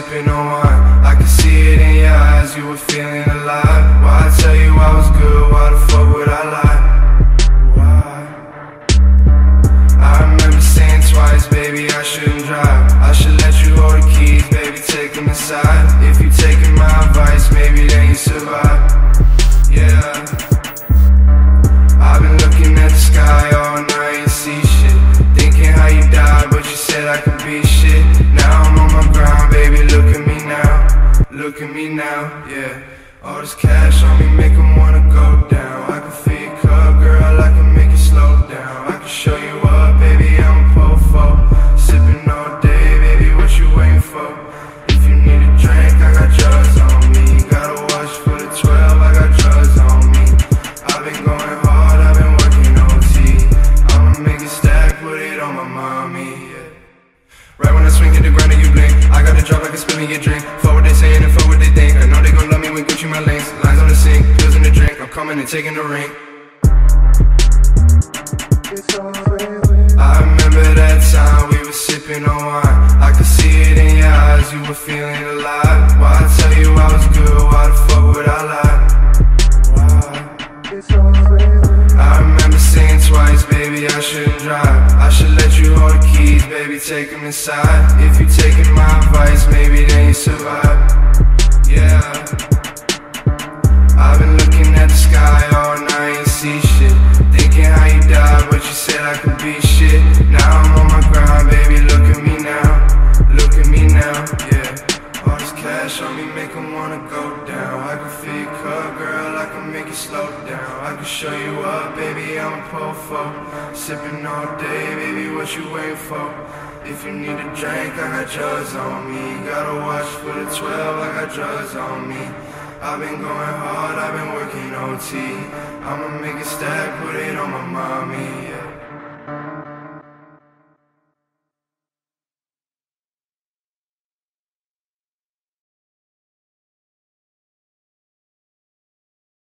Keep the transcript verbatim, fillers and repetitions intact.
sipping on wine. I could see it in your eyes, you were feeling alive. Why I tell you I was good, why the fuck would I lie? Why? I remember saying twice, baby, I shouldn't drive. I should let you hold the keys, baby, take them inside. If you taking my advice, maybe then you survive. Yeah, I've been looking at the sky all night and see shit, thinking how you died, but you said I could be shit. Now I'm on my grind, baby, look at me now. Look at me now, yeah. All this cash on me make 'em wanna go down. I can feel your cup, girl, I can make it slow down. I can show you up, baby, I'm a po-fo. Sipping all day, baby, what you waiting for? If you need a drink, I got drugs on me. Gotta watch for the twelve, I got drugs on me. I've been going hard, I've been working O T. I'ma make it stack, put it on my mommy, yeah. Right when I swing to the ground and you blink, I got a drop like a spill in your drink. Fuck what they saying and fuck what they think. I know they gon' love me when Gucci my links. Lines on the sink, pills in the drink. I'm coming and taking the ring. I remember that time we were sipping on wine. I could see it in your eyes, you were feeling alive. Why I tell you I was good, why the fuck would I lie? Why? I remember saying twice, baby, I shouldn't drive. I should let you hold the keys, baby, take them inside. If you taking my advice, maybe then you survive. Yeah, I've been looking at the sky all night and see shit, thinking how you died, but you said I could be shit. Now I'm on my grind, baby, look at me now. Look at me now, yeah. All this cash on me make 'em wanna go down. I can feel your cup, girl, I can make it slow down. I can show you up, baby, I'm a po-fo. Sipping all day, baby, what you waiting for? If you need a drink, I got drugs on me. Gotta watch for the twelve, I got drugs on me. I've been going hard, I've been working O T. I'ma make it stack, put it on my mommy.